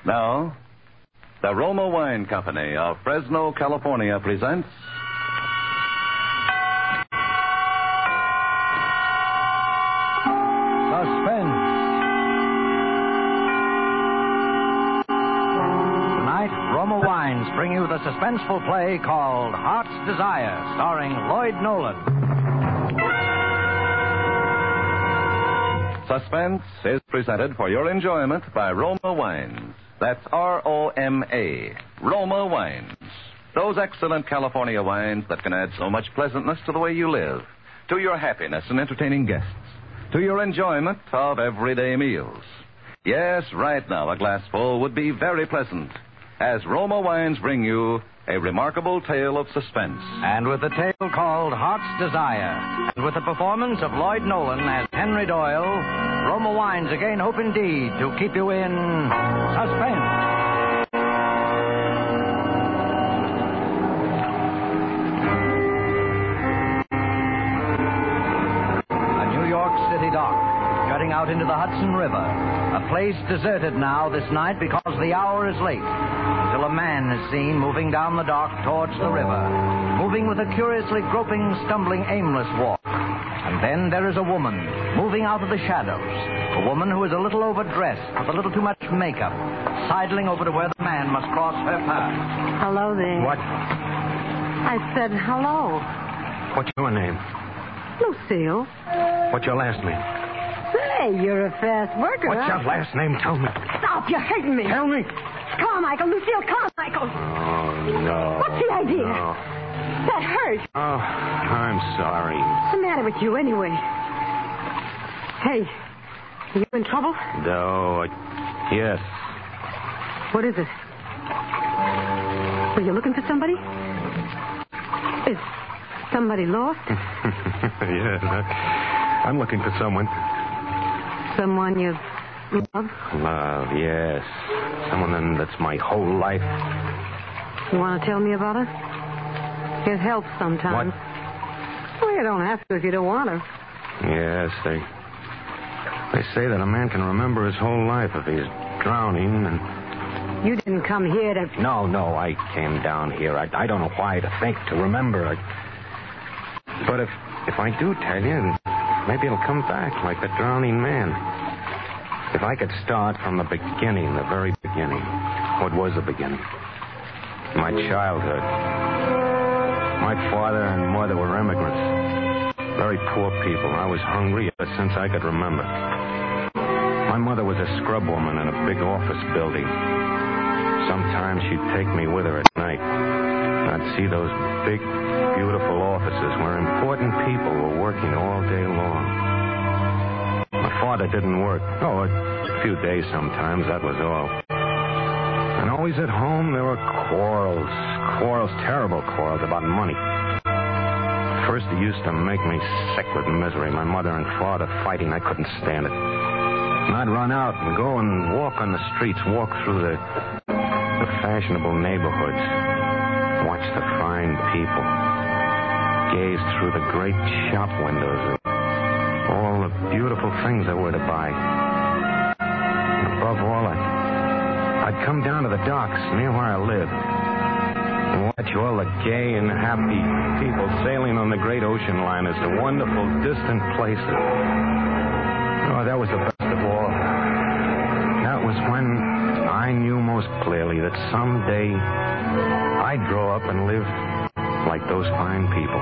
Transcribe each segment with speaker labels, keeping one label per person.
Speaker 1: Now, the Roma Wine Company of Fresno, California presents
Speaker 2: Suspense. Tonight, Roma Wines bring you the suspenseful play called Heart's Desire, starring Lloyd Nolan.
Speaker 1: Suspense is presented for your enjoyment by Roma Wines. That's R-O-M-A, Roma Wines. Those excellent California wines that can add so much pleasantness to the way you live, to your happiness in entertaining guests, to your enjoyment of everyday meals. Yes, right now a glassful would be very pleasant, as Roma Wines bring you a remarkable tale of suspense.
Speaker 2: And with the tale called Heart's Desire, and with the performance of Lloyd Nolan as Henry Doyle, Roma Wines again hope indeed to keep you in suspense. A New York City dock, jutting out into the Hudson River. A place deserted now this night because the hour is late. Until a man is seen moving down the dock towards the river, moving with a curiously groping, stumbling, aimless walk. And then there is a woman moving out of the shadows, a woman who is a little overdressed with a little too much makeup, sidling over to where the man must cross her path.
Speaker 3: Hello there.
Speaker 2: What?
Speaker 3: I said hello.
Speaker 4: What's your name?
Speaker 3: Lucille.
Speaker 4: What's your last name?
Speaker 3: Say, you're a fast worker,
Speaker 4: What's your last name? Tell me.
Speaker 3: Stop, you're hurting me.
Speaker 4: Tell me.
Speaker 3: Come on, Michael. Lucille, come on, Michael.
Speaker 4: Oh, no.
Speaker 3: What's the idea?
Speaker 4: No.
Speaker 3: That hurt.
Speaker 4: Oh, I'm sorry.
Speaker 3: What's the matter with you, anyway? Hey, are you in trouble?
Speaker 4: No, yes.
Speaker 3: What is it? Were you looking for somebody? Is somebody lost?
Speaker 4: Yes, I'm looking for someone.
Speaker 3: Someone you love?
Speaker 4: Love, yes. Someone that's my whole life.
Speaker 3: You want to tell me about her? It helps sometimes.
Speaker 4: What?
Speaker 3: Well, you don't have to if you don't want to.
Speaker 4: Yes, they say that a man can remember his whole life if he's drowning and...
Speaker 3: You didn't come here to...
Speaker 4: No, I came down here. I don't know why to think, to remember. But if I do tell you, maybe it'll come back like the drowning man. If I could start from the beginning, the very beginning. What was the beginning? My childhood. My father and mother were immigrants. Very poor people. I was hungry ever since I could remember. My mother was a scrub woman in a big office building. Sometimes she'd take me with her at night. I'd see those big, beautiful offices where important people were working all day long. My father didn't work. Oh, a few days sometimes, that was all. And always at home there were quarrels, terrible quarrels about money. First, it used to make me sick with misery. My mother and father fighting, I couldn't stand it. And I'd run out and go and walk on the streets, walk through the fashionable neighborhoods, watch the fine people, gaze through the great shop windows at all the beautiful things there were to buy. And above all, I'd come down to the docks near where I lived and watch all the gay and happy people sailing on the great ocean liners to wonderful, distant places. Oh, that was the best of all. That was when I knew most clearly that someday I'd grow up and live like those fine people.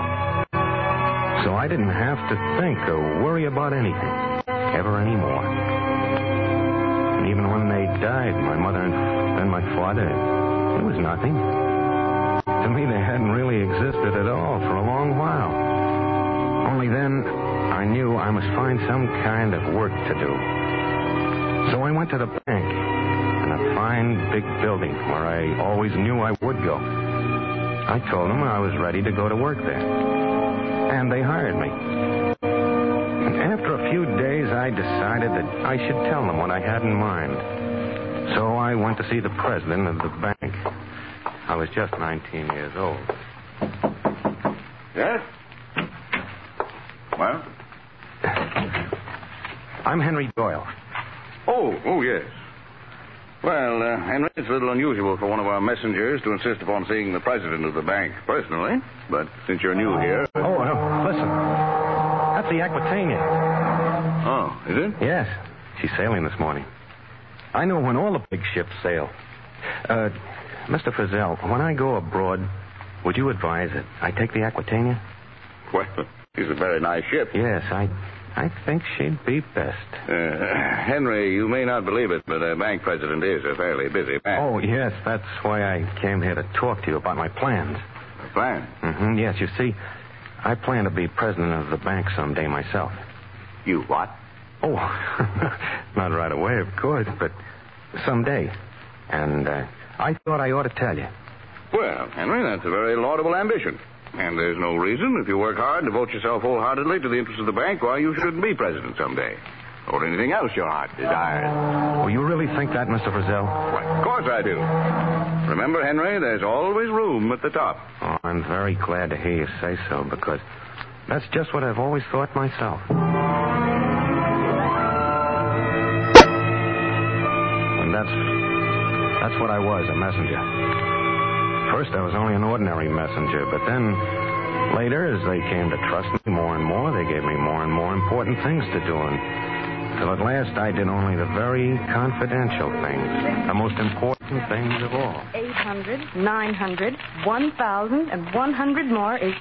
Speaker 4: So I didn't have to think or worry about anything, ever anymore. And even when they died, my mother and my father, it was nothing. To me, they hadn't really existed at all for a long while. Only then, I knew I must find some kind of work to do. So I went to the bank in a fine, big building where I always knew I would go. I told them I was ready to go to work there. And they hired me. And after a few days, I decided that I should tell them what I had in mind. So I went to see the president of the bank. I was just 19 years old.
Speaker 1: Yes? Well?
Speaker 4: I'm Henry Doyle.
Speaker 1: Oh, yes.
Speaker 5: Well, Henry, it's a little unusual for one of our messengers to insist upon seeing the president of the bank personally. But since you're new here...
Speaker 4: Oh, listen. That's the Aquitania.
Speaker 5: Oh, is it?
Speaker 4: Yes. She's sailing this morning. I know when all the big ships sail. Mr. Frizzell, when I go abroad, would you advise that I take the Aquitania?
Speaker 5: Well, she's a very nice ship.
Speaker 4: Yes, I think she'd be best.
Speaker 5: Henry, you may not believe it, but a bank president is a fairly busy man.
Speaker 4: Oh, yes, that's why I came here to talk to you about my plans.
Speaker 5: A plan?
Speaker 4: Mm-hmm, yes, you see, I plan to be president of the bank someday myself.
Speaker 5: You what?
Speaker 4: Oh, not right away, of course, but someday. And I thought I ought to tell you.
Speaker 5: Well, Henry, that's a very laudable ambition. And there's no reason, if you work hard and devote yourself wholeheartedly to the interests of the bank, why you shouldn't be president someday. Or anything else your heart desires.
Speaker 4: Oh, you really think that, Mr. Frizzell?
Speaker 5: Why, of course I do. Remember, Henry, there's always room at the top.
Speaker 4: Oh, I'm very glad to hear you say so, because that's just what I've always thought myself. And that's what I was, a messenger. First, I was only an ordinary messenger, but then later, as they came to trust me more and more, they gave me more and more important things to do. Until at last, I did only the very confidential things, the most important things of all.
Speaker 3: 800, 900, 1,000, and 100 more is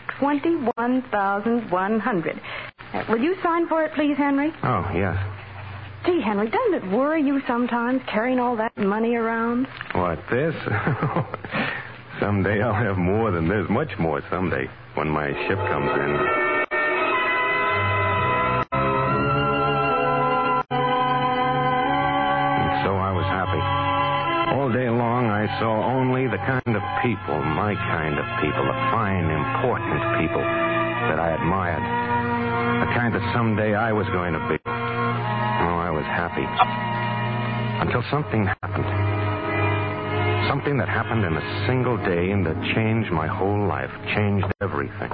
Speaker 3: 21,100. Will you sign for it, please, Henry?
Speaker 4: Oh, yes.
Speaker 3: Gee, Henry, doesn't it worry you sometimes carrying all that money around?
Speaker 4: What, this? Someday I'll have more than this, much more someday, when my ship comes in. And so I was happy. All day long I saw only the kind of people, my kind of people, the fine, important people that I admired. The kind that someday I was going to be. Oh, I was happy. Until something happened. Something that happened in a single day and that changed my whole life, changed everything.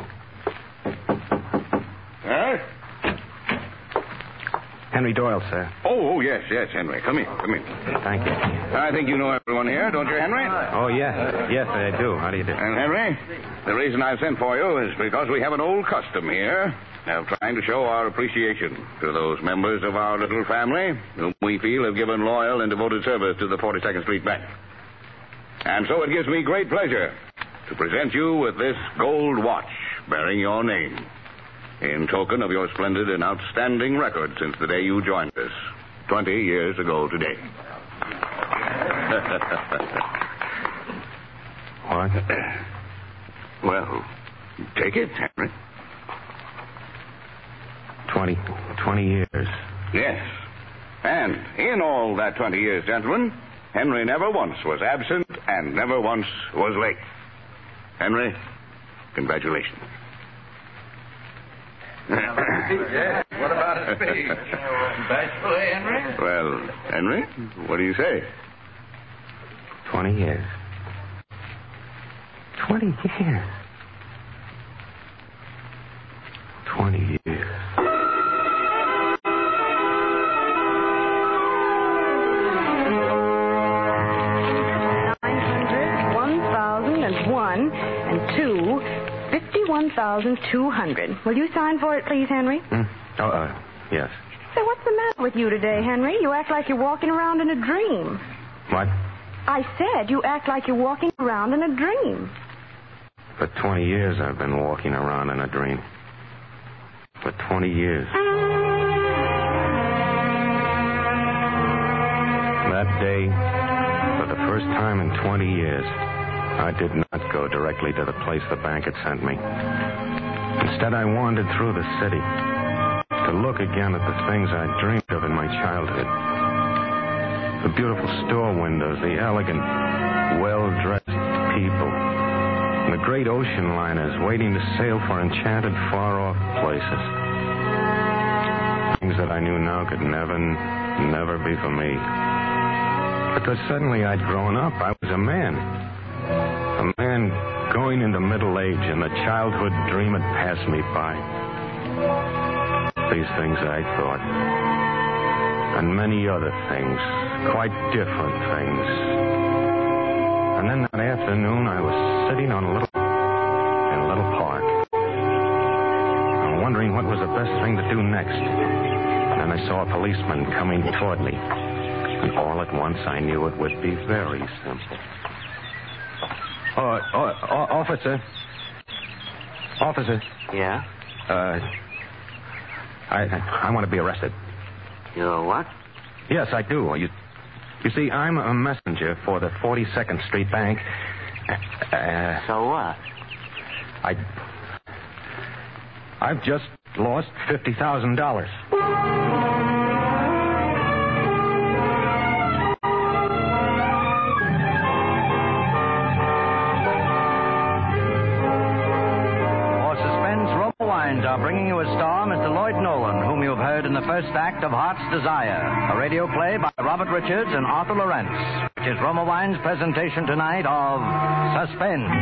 Speaker 4: Henry Doyle, sir.
Speaker 5: Oh, yes, Henry. Come in.
Speaker 4: Thank you.
Speaker 5: I think you know everyone here, don't you, Henry?
Speaker 4: Oh, yes. Yes, I do. How do you do?
Speaker 5: And, Henry, the reason I've sent for you is because we have an old custom here of trying to show our appreciation to those members of our little family whom we feel have given loyal and devoted service to the 42nd Street Bank. And so it gives me great pleasure to present you with this gold watch bearing your name in token of your splendid and outstanding record since the day you joined us 20 years ago today.
Speaker 4: What?
Speaker 5: Well, take it, Henry.
Speaker 4: 20 years.
Speaker 5: Yes. And in all that 20 years, gentlemen, Henry never once was absent and never once was late. Henry, congratulations.
Speaker 2: What about a speech? Bashful, Henry?
Speaker 5: Well, Henry, what do you say?
Speaker 4: 20 years. 20 years. 20 years.
Speaker 3: And 51,200. Will you sign for it, please, Henry?
Speaker 4: Yes.
Speaker 3: So what's the matter with you today, Henry? You act like you're walking around in a dream.
Speaker 4: What?
Speaker 3: I said you act like you're walking around in a dream.
Speaker 4: For 20 years I've been walking around in a dream. For 20 years. That day, for the first time in 20 years, I did not go directly to the place the bank had sent me. Instead, I wandered through the city to look again at the things I dreamed of in my childhood. The beautiful store windows, the elegant, well-dressed people, and the great ocean liners waiting to sail for enchanted, far-off places. Things that I knew now could never be for me. Because suddenly I'd grown up. I was a man. A man going into middle age, and the childhood dream had passed me by. These things I thought. and many other things, quite different things. And then that afternoon, I was sitting in a little park, wondering what was the best thing to do next. And then I saw a policeman coming toward me. And all at once, I knew it would be very simple. Officer. Officer.
Speaker 6: Yeah?
Speaker 4: I want to be arrested.
Speaker 6: You're what?
Speaker 4: Yes, I do. You see, I'm a messenger for the 42nd Street Bank.
Speaker 6: So what?
Speaker 4: I've just lost $50,000.
Speaker 2: Are bringing you a star, Mr. Lloyd Nolan, whom you've heard in the first act of Heart's Desire, a radio play by Robert Richards and Arthur Lawrence, which is Roma Wine's presentation tonight of Suspense.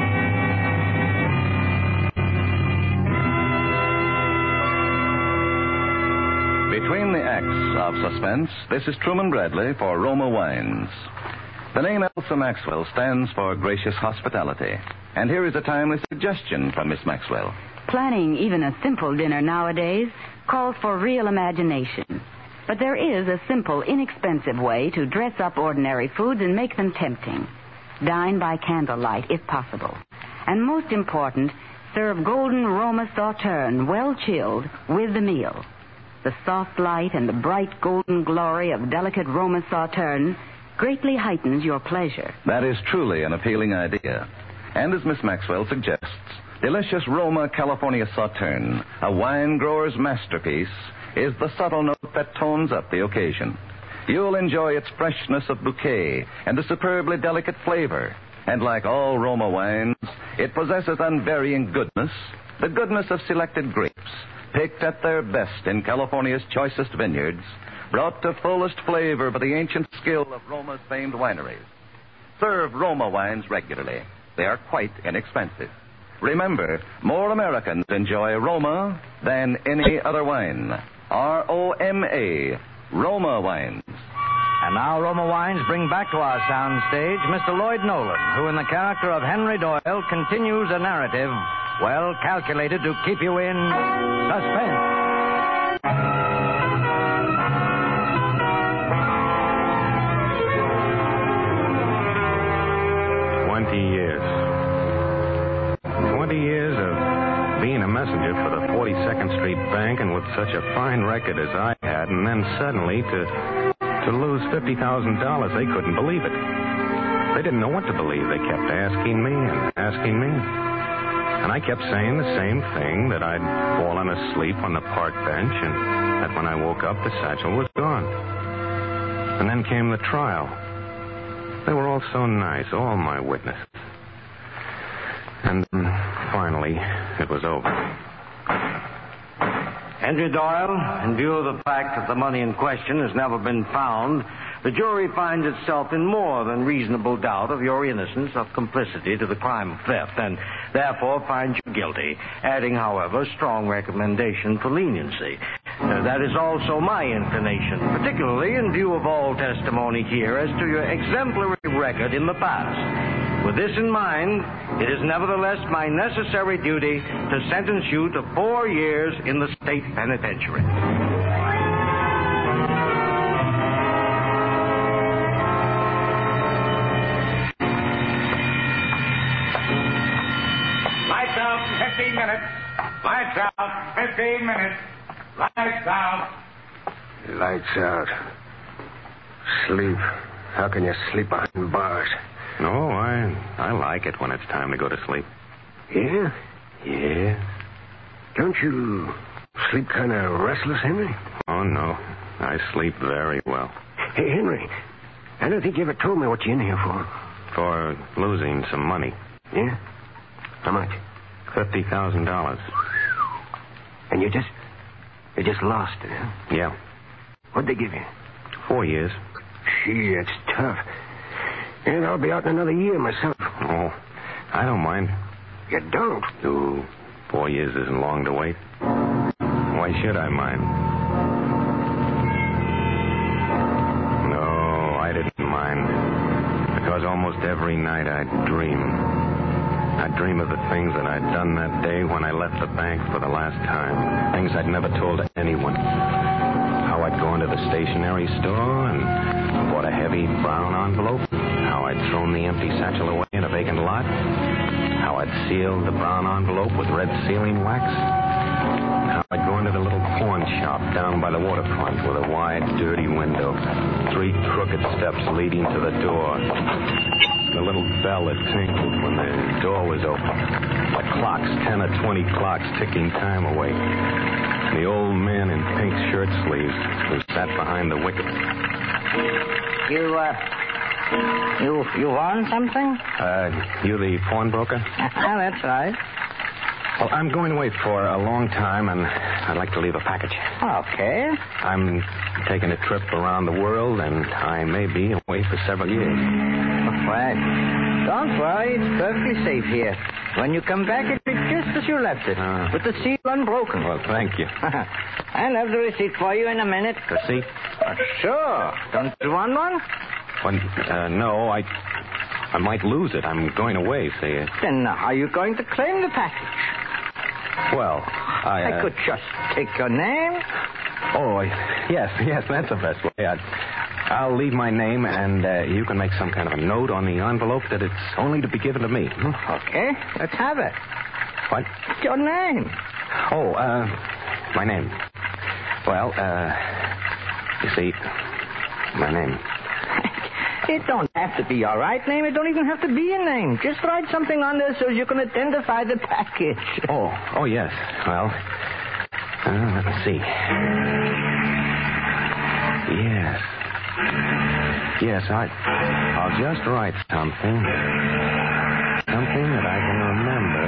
Speaker 1: Between the acts of Suspense, this is Truman Bradley for Roma Wines. The name Elsa Maxwell stands for gracious hospitality. And here is a timely suggestion from Miss Maxwell.
Speaker 7: Planning even a simple dinner nowadays calls for real imagination. But there is a simple, inexpensive way to dress up ordinary foods and make them tempting. Dine by candlelight, if possible. And most important, serve golden Roma Sauterne, well chilled, with the meal. The soft light and the bright golden glory of delicate Roma Sauterne greatly heightens your pleasure.
Speaker 1: That is truly an appealing idea. And as Miss Maxwell suggests, delicious Roma California Sauterne, a wine grower's masterpiece, is the subtle note that tones up the occasion. You'll enjoy its freshness of bouquet and the superbly delicate flavor. And like all Roma wines, it possesses unvarying goodness, the goodness of selected grapes, picked at their best in California's choicest vineyards, brought to fullest flavor by the ancient skill of Roma's famed wineries. Serve Roma wines regularly. They are quite inexpensive. Remember, more Americans enjoy Roma than any other wine. R-O-M-A, Roma Wines.
Speaker 2: And now Roma Wines bring back to our sound stage Mr. Lloyd Nolan, who in the character of Henry Doyle continues a narrative well calculated to keep you in suspense.
Speaker 4: 20 years of being a messenger for the 42nd Street Bank and with such a fine record as I had, and then suddenly to lose $50,000, they couldn't believe it. They didn't know what to believe. They kept asking me and asking me. And I kept saying the same thing, that I'd fallen asleep on the park bench and that when I woke up, the satchel was gone. And then came the trial. They were all so nice, all my witnesses. And then, finally, it was over.
Speaker 2: Henry Doyle, in view of the fact that the money in question has never been found, the jury finds itself in more than reasonable doubt of your innocence of complicity to the crime of theft, and therefore finds you guilty, adding, however, strong recommendation for leniency. That is also my inclination, particularly in view of all testimony here as to your exemplary record in the past. With this in mind, it is nevertheless my necessary duty to sentence you to 4 years in the state penitentiary.
Speaker 5: Lights out, 15 minutes. Lights out, 15 minutes. Lights out.
Speaker 8: Lights out. Sleep. How can you sleep behind bars?
Speaker 4: No, I like it when it's time to go to sleep.
Speaker 8: Yeah?
Speaker 4: Yeah.
Speaker 8: Don't you sleep kind of restless, Henry?
Speaker 4: Oh, no. I sleep very well.
Speaker 8: Hey, Henry, I don't think you ever told me what you're in here for.
Speaker 4: For losing some money.
Speaker 8: Yeah? How much?
Speaker 4: $50,000.
Speaker 8: And you just lost it, huh?
Speaker 4: Yeah.
Speaker 8: What'd they give you?
Speaker 4: 4 years.
Speaker 8: Gee, that's tough. And I'll be out in another year myself.
Speaker 4: Oh, I don't mind.
Speaker 8: You don't?
Speaker 4: No, 4 years isn't long to wait. Why should I mind? mine. Because almost every night I'd dream. I'd dream of the things that I'd done that day when I left the bank for the last time. Things I'd never told anyone. How I'd gone to the stationery store and bought a heavy brown envelope. How I'd thrown the empty satchel away in a vacant lot. How I'd sealed the brown envelope with red sealing wax. How I'd gone to the little pawn shop down by the waterfront with a wide, dirty window. 3 crooked steps leading to the door. The little bell that tinkled when the door was open. The clocks, 10 or 20 clocks ticking time away. The old man in pink shirt sleeves who sat behind the wicket.
Speaker 2: You want something?
Speaker 4: You the pawnbroker?
Speaker 2: That's right.
Speaker 4: Well, I'm going away for a long time, and I'd like to leave a package.
Speaker 2: Okay.
Speaker 4: I'm taking a trip around the world, and I may be away for several years.
Speaker 2: Well, don't worry. It's perfectly safe here. When you come back, it'll be just as you left it, with the seal unbroken.
Speaker 4: Well, thank you.
Speaker 2: I'll have the receipt for you in a minute.
Speaker 4: Receipt?
Speaker 2: Sure. Don't you want one?
Speaker 4: Well, no, I might lose it. I'm going away, see.
Speaker 2: Then how are you going to claim the package?
Speaker 4: Well,
Speaker 2: I could just take your name.
Speaker 4: Oh, yes, that's the best way. I'll leave my name, and you can make some kind of a note on the envelope that it's only to be given to me.
Speaker 2: Okay, let's have it.
Speaker 4: What?
Speaker 2: Your name.
Speaker 4: Oh, my name. Well, you see, my name.
Speaker 2: It don't have to be your right name. It don't even have to be a name. Just write something on there so you can identify the package.
Speaker 4: Oh, yes. Well, let me see. Yes, I'll just write something. Something that I can remember.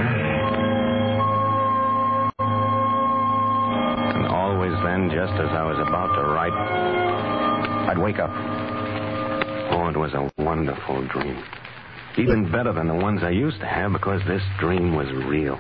Speaker 4: And always then, just as I was about to write, I'd wake up. Oh, it was a wonderful dream. Even better than the ones I used to have because this dream was real.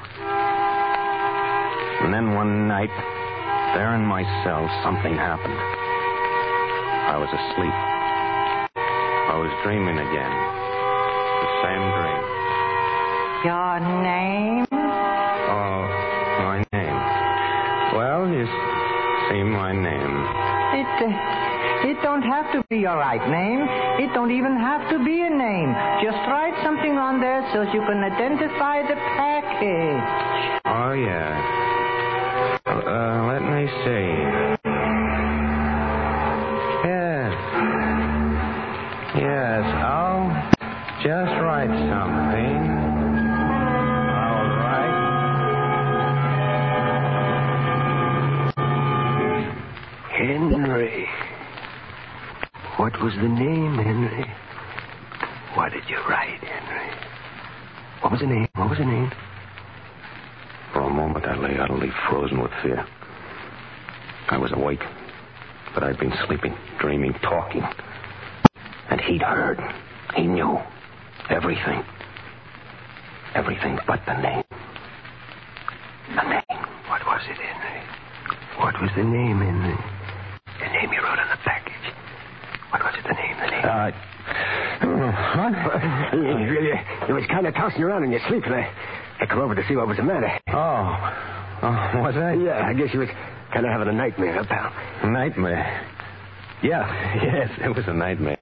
Speaker 4: And then one night, there in my cell, something happened. I was asleep. I was dreaming again. The same dream.
Speaker 2: Your name?
Speaker 4: Oh, my name. Well, you see my name.
Speaker 2: It don't have to be your right name. It don't even have to be a name. Just write something on there so you can identify the package.
Speaker 4: Oh, yeah. Let me see. Yes, I'll just write something. All right.
Speaker 8: Henry. What was the name, Henry? What did you write, Henry? What was the name?
Speaker 4: For a moment, I lay utterly frozen with fear. I was awake, but I'd been sleeping, dreaming, talking. And he'd heard. He knew. Everything. Everything but the name. The name.
Speaker 8: What was it, Henry? What was the name, Henry? The name you wrote on the package. What was it, the name? You was kind of tossing around in your sleep, and I come over to see what was the matter.
Speaker 4: Oh, was I?
Speaker 8: Yeah, I guess you was kind of having a nightmare, huh, pal?
Speaker 4: Nightmare? Yes, it was a nightmare.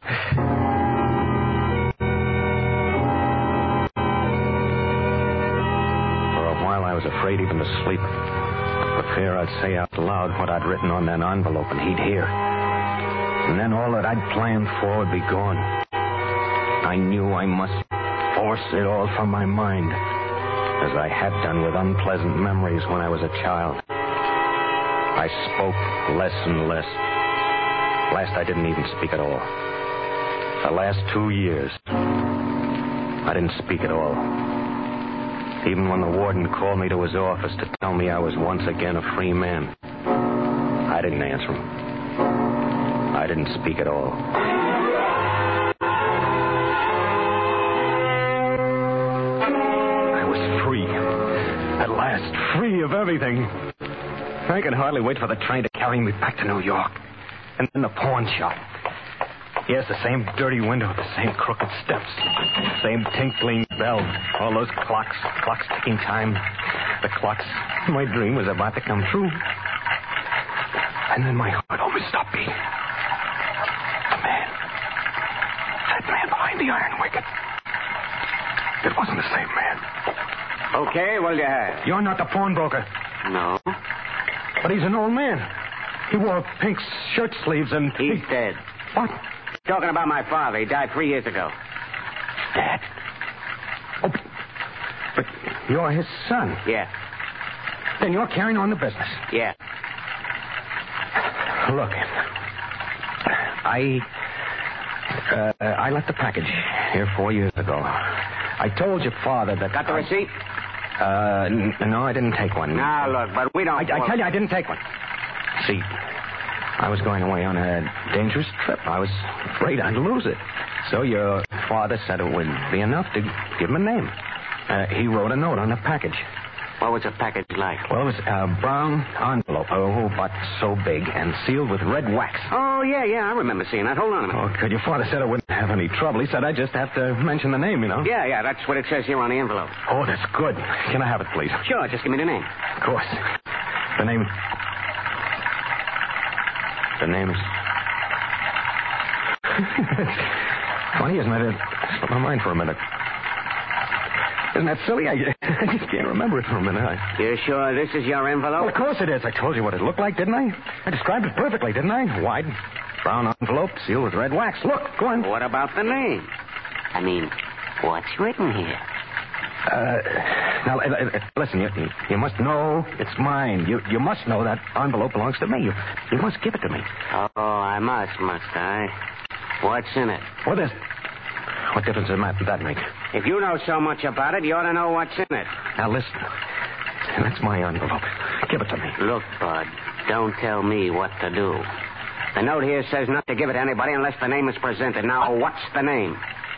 Speaker 4: For a while, I was afraid even to sleep. For fear I'd say out loud what I'd written on that envelope and he'd hear. And then all that I'd planned for would be gone. I knew I must force it all from my mind, as I had done with unpleasant memories when I was a child. I spoke less and less. Last, I didn't even speak at all. The last 2 years, I didn't speak at all. Even when the warden called me to his office to tell me I was once again a free man, I didn't answer him. I didn't speak at all. I was free. At last, free of everything. I could hardly wait for the train to carry me back to New York. And then the pawn shop. Yes, the same dirty window, the same crooked steps, same tinkling bell, all those clocks ticking time. The clocks. My dream was about to come true. And then my heart almost stopped beating. The man. That man behind the iron wicket. It wasn't the same man.
Speaker 6: Okay, what'll you have?
Speaker 4: You're not the pawnbroker.
Speaker 6: No.
Speaker 4: But he's an old man. He wore pink shirt sleeves and...
Speaker 6: He's dead.
Speaker 4: What?
Speaker 6: Talking about my father. He died 3 years ago.
Speaker 4: Dead? Oh, but you're his son.
Speaker 6: Yeah.
Speaker 4: Then you're carrying on the business.
Speaker 6: Yeah.
Speaker 4: Look, I left the package here 4 years ago. I told your father that...
Speaker 6: Got the receipt?
Speaker 4: No, I didn't take one.
Speaker 6: Now, look, but we don't...
Speaker 4: I tell you, I didn't take one. See, I was going away on a dangerous trip. I was afraid I'd lose it. So your father said it would be enough to give him a name. He wrote a note on the package.
Speaker 6: What was the package like?
Speaker 4: Well, it was a brown envelope, but so big and sealed with red wax.
Speaker 6: Oh, yeah, I remember seeing that. Hold on a minute.
Speaker 4: Oh, good. Your father said I wouldn't have any trouble. He said I just have to mention the name, you know.
Speaker 6: Yeah, that's what it says here on the envelope.
Speaker 4: Oh, that's good. Can I have it, please?
Speaker 6: Sure, just give me the name.
Speaker 4: Of course. The name is... Funny, isn't it? It slipped my mind for a minute. Isn't that silly? I just can't remember it for a minute.
Speaker 6: You sure this is your envelope?
Speaker 4: Well, of course it is. I told you what it looked like, didn't I? I described it perfectly, didn't I? Wide, brown envelope, sealed with red wax. Look, go on.
Speaker 6: What about the name? I mean, what's written here?
Speaker 4: Now, listen, you must know it's mine. You must know that envelope belongs to me. You must give it to me.
Speaker 6: Oh, I must I? What's in it?
Speaker 4: What difference does that make?
Speaker 6: If you know so much about it, you ought to know what's in it.
Speaker 4: Now, listen. That's my envelope. Give it to me.
Speaker 6: Look, Bud, don't tell me what to do. The note here says not to give it to anybody unless the name is presented. Now, what's the name?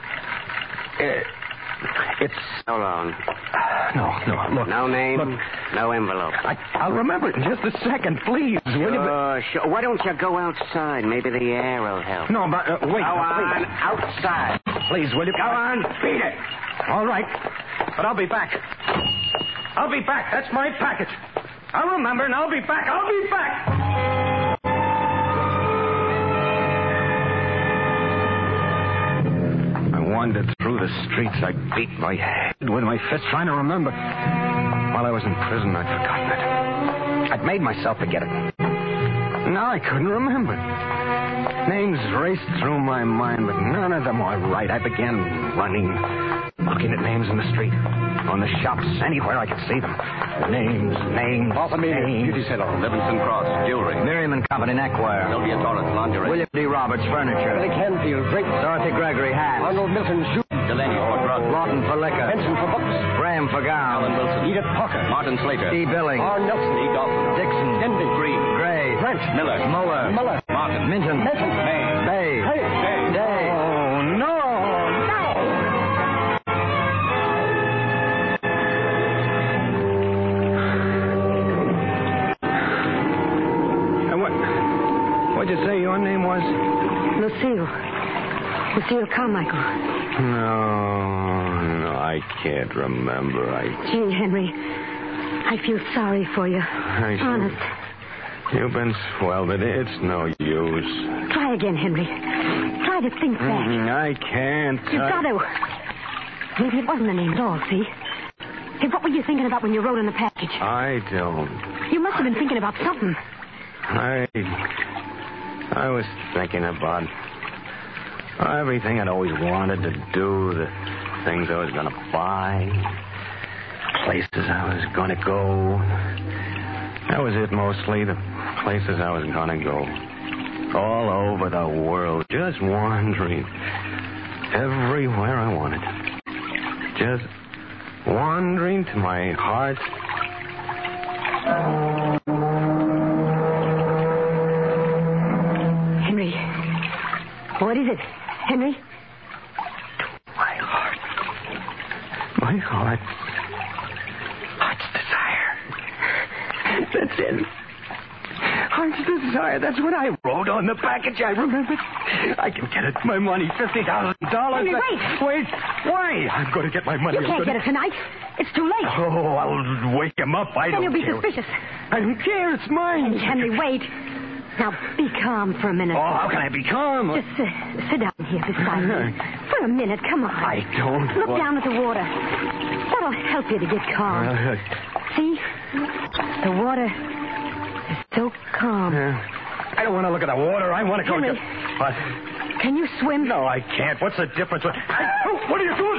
Speaker 4: It's...
Speaker 6: Hold on.
Speaker 4: No, look.
Speaker 6: No name,
Speaker 4: look.
Speaker 6: No envelope.
Speaker 4: I'll remember it in just a second, please. Will you?
Speaker 6: Sure. Why don't you go outside? Maybe the air will help.
Speaker 4: No, but wait.
Speaker 6: Go on,
Speaker 4: please.
Speaker 6: outside.
Speaker 4: Please, will you?
Speaker 6: Go on, beat it.
Speaker 4: All right, but I'll be back. I'll be back. That's my package. I'll remember, and I'll be back. I'll be back. I wandered through the streets. I beat my head with my fist, trying to remember. While I was in prison, I'd forgotten it. I'd made myself forget it. Now I couldn't remember. Names raced through my mind, but none of them were right. I began running, looking at names in the street, on the shops, anywhere I could see them. Names.
Speaker 1: Beauty Salon, Livingston Cross, Jewelry.
Speaker 2: Miriam and Company Neckwear.
Speaker 1: Sylvia Torres, Lingerie.
Speaker 2: William D. Roberts Furniture.
Speaker 8: Billy Canfield, Drake.
Speaker 2: Dorothy Gregory Hats.
Speaker 8: Arnold Milton, Shoe.
Speaker 1: Delaney for Drugs.
Speaker 2: Lawton for Liquor.
Speaker 8: Benson for books.
Speaker 2: Graham for
Speaker 1: Alan
Speaker 2: Gowns.
Speaker 1: Wilson.
Speaker 8: Edith Parker.
Speaker 1: Martin Slater.
Speaker 2: D. Billings.
Speaker 8: R. Nelson.
Speaker 1: E. Dawson.
Speaker 2: Dixon.
Speaker 8: Denby.
Speaker 1: Green.
Speaker 2: Gray.
Speaker 8: Grant.
Speaker 1: Miller.
Speaker 2: Muller.
Speaker 8: Muller.
Speaker 1: Martin.
Speaker 2: Minton.
Speaker 8: Benson.
Speaker 1: May.
Speaker 2: Bay.
Speaker 8: Hey.
Speaker 2: Day.
Speaker 8: Oh, no.
Speaker 4: What'd you say your name was?
Speaker 3: Lucille Carmichael.
Speaker 4: No, I can't remember.
Speaker 3: Gee, Henry, I feel sorry for you. Honest.
Speaker 4: You've been swell, but it's no use.
Speaker 3: Try again, Henry. Try to think back.
Speaker 4: I can't.
Speaker 3: You've got to. Maybe it wasn't the name at all, see? Hey, what were you thinking about when you wrote in the package?
Speaker 4: I don't.
Speaker 3: You must have been thinking about something.
Speaker 4: I was thinking about everything I'd always wanted to do, the things I was going to buy, places I was going to go. That was it mostly, the places I was going to go. All over the world, just wandering. Everywhere I wanted. Just wandering to my heart.
Speaker 3: Henry. What is it? Henry?
Speaker 4: My heart. My heart. Heart's desire. That's it.
Speaker 8: Heart's Desire. That's what I wrote on the package. I remember. I can get it. My money, $50,000.
Speaker 3: Henry, wait.
Speaker 8: Wait. Why? I'm going to get my money.
Speaker 3: You can't get it tonight. It's too late.
Speaker 8: Oh, I'll wake him up. I
Speaker 3: Then
Speaker 8: don't
Speaker 3: you'll be
Speaker 8: care.
Speaker 3: suspicious.
Speaker 8: I don't care. It's mine.
Speaker 3: Henry, wait. Now, be calm for a minute.
Speaker 8: Oh, how can I be calm?
Speaker 3: Just sit down here beside me. For a minute, come on.
Speaker 8: I don't
Speaker 3: Look
Speaker 8: want...
Speaker 3: down at the water. That'll help you to get calm. See? The water is so calm.
Speaker 8: I don't want to look at the water. I want to go
Speaker 3: Henry,
Speaker 8: to... What?
Speaker 3: can you swim?
Speaker 8: No, I can't. What's the difference? What are you doing?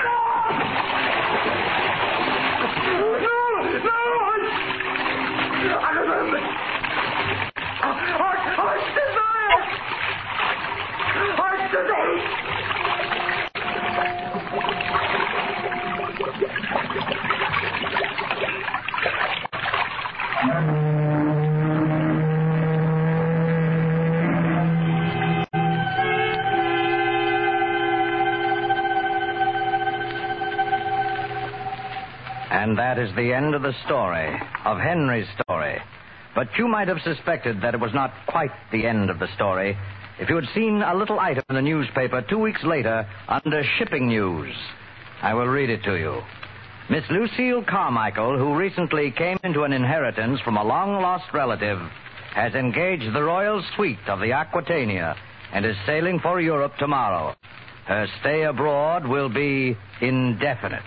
Speaker 2: And that is the end of the story, of Henry's story. But you might have suspected that it was not quite the end of the story if you had seen a little item in the newspaper 2 weeks later under shipping news. I will read it to you. Miss Lucille Carmichael, who recently came into an inheritance from a long-lost relative, has engaged the royal suite of the Aquitania and is sailing for Europe tomorrow. Her stay abroad will be indefinite.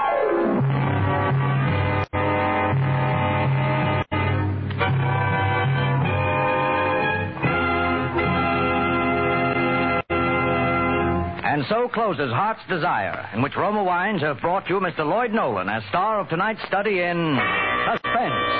Speaker 2: And so closes Heart's Desire, in which Roma Wines have brought you Mr. Lloyd Nolan as star of tonight's study in Suspense.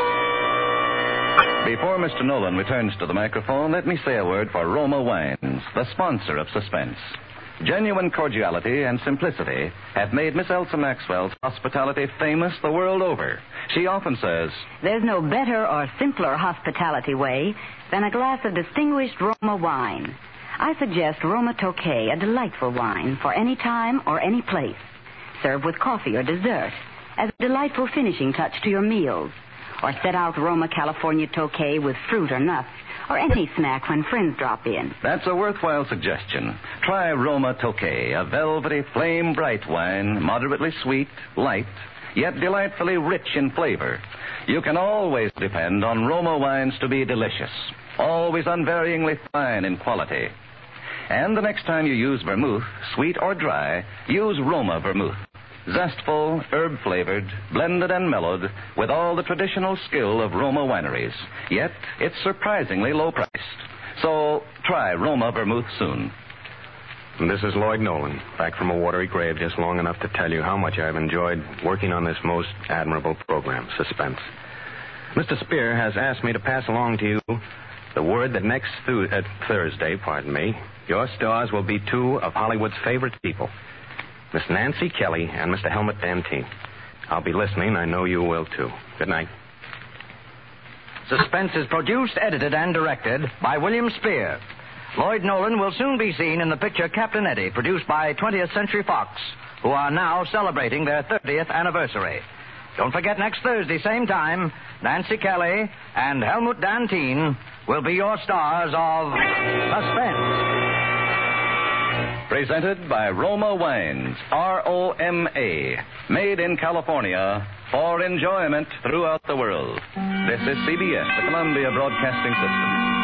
Speaker 1: Before Mr. Nolan returns to the microphone, let me say a word for Roma Wines, the sponsor of Suspense. Genuine cordiality and simplicity have made Miss Elsa Maxwell's hospitality famous the world over. She often says,
Speaker 7: There's no better or simpler hospitality way than a glass of distinguished Roma wine. I suggest Roma Tokay, a delightful wine for any time or any place. Serve with coffee or dessert as a delightful finishing touch to your meals. Or set out Roma California Tokay with fruit or nuts, or any snack when friends drop in.
Speaker 1: That's a worthwhile suggestion. Try Roma Tokay, a velvety, flame-bright wine, moderately sweet, light, yet delightfully rich in flavor. You can always depend on Roma wines to be delicious, always unvaryingly fine in quality. And the next time you use vermouth, sweet or dry, use Roma vermouth. Zestful, herb-flavored, blended and mellowed with all the traditional skill of Roma wineries. Yet, it's surprisingly low-priced. So, try Roma vermouth soon.
Speaker 4: And this is Lloyd Nolan, back from a watery grave just long enough to tell you how much I've enjoyed working on this most admirable program, Suspense. Mr. Spear has asked me to pass along to you the word that next Thursday, your stars will be two of Hollywood's favorite people, Miss Nancy Kelly and Mr. Helmut Dantine. I'll be listening. I know you will, too. Good night.
Speaker 2: Suspense is produced, edited, and directed by William Spear. Lloyd Nolan will soon be seen in the picture Captain Eddie, produced by 20th Century Fox, who are now celebrating their 30th anniversary. Don't forget, next Thursday, same time, Nancy Kelly and Helmut Dantine will be your stars of Suspense.
Speaker 1: Presented by Roma Wines, R-O-M-A, made in California for enjoyment throughout the world. This is CBS, the Columbia Broadcasting System.